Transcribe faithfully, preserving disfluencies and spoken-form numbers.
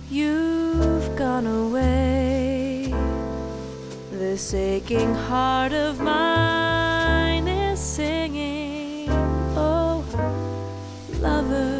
You've gone away. This aching heart of mine is singing, oh, lover.